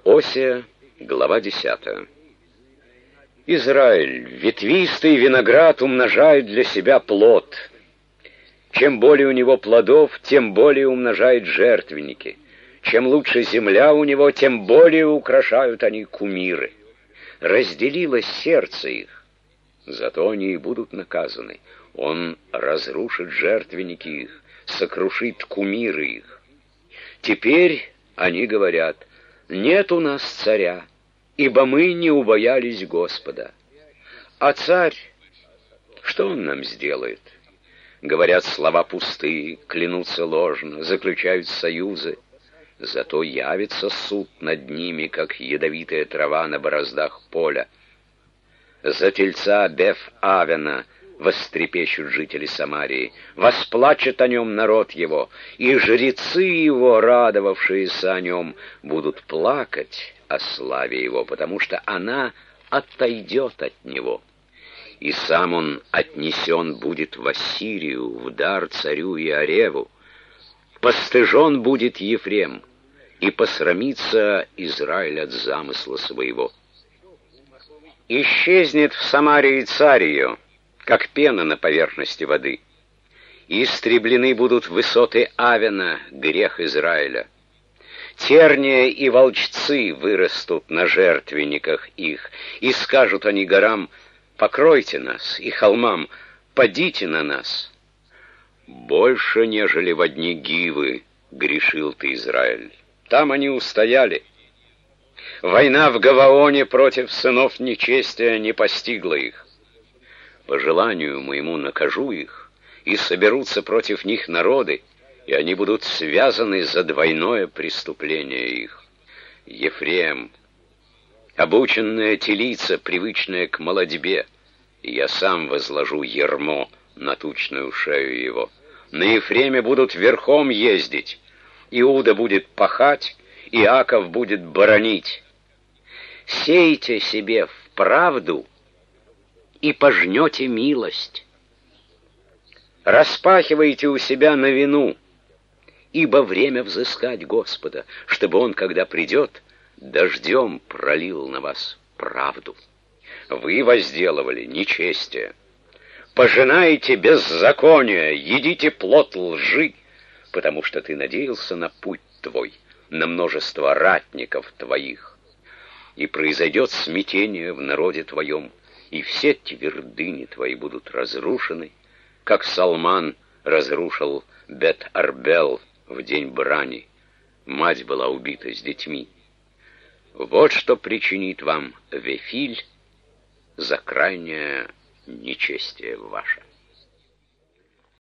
Осия, глава 10. Израиль, ветвистый виноград умножает для себя плод. Чем более у него плодов, тем более умножает жертвенники. Чем лучше земля у него, тем более украшают они кумиры. Разделилось сердце их, зато они и будут наказаны. Он разрушит жертвенники их, сокрушит кумиры их. Теперь они говорят: нет у нас царя, ибо мы не убоялись Господа. А царь, что он нам сделает? Говорят слова пустые, клянутся ложно, заключают союзы. Зато явится суд над ними, как ядовитая трава на бороздах поля. За тельца Беф-Авена вострепещут жители Самарии, восплачет о нем народ его, и жрецы его, радовавшиеся о нем, будут плакать о славе его, потому что она отойдет от него. И сам он отнесен будет в Ассирию, в дар царю Иареву. Постыжен будет Ефрем, и посрамится Израиль от замысла своего. Исчезнет в Самарии царь ее, как пена на поверхности воды. Истреблены будут высоты Авена, грех Израиля. Терния и волчцы вырастут на жертвенниках их, и скажут они горам: покройте нас, и холмам: падите на нас. Больше, нежели во дни Гивы, грешил ты, Израиль. Там они устояли. Война в Гаваоне против сынов нечестия не постигла их. По желанию моему накажу их, и соберутся против них народы, и они будут связаны за двойное преступление их. Ефрем, обученная телица, привычная к молодьбе, и я сам возложу ярмо на тучную шею его. На Ефреме будут верхом ездить, Иуда будет пахать, Иаков будет боронить. Сейте себе в правду и пожнете милость. Распахивайте у себя на вину, ибо время взыскать Господа, чтобы Он, когда придет, дождем пролил на вас правду. Вы возделывали нечестие, пожинаете беззаконие, едите плод лжи, потому что ты надеялся на путь твой, на множество ратников твоих. И произойдет смятение в народе твоем, и все твердыни твои будут разрушены, как Салман разрушил Бет-Арбел в день брани. Мать была убита с детьми. Вот что причинит вам Вефиль за крайнее нечестие ваше.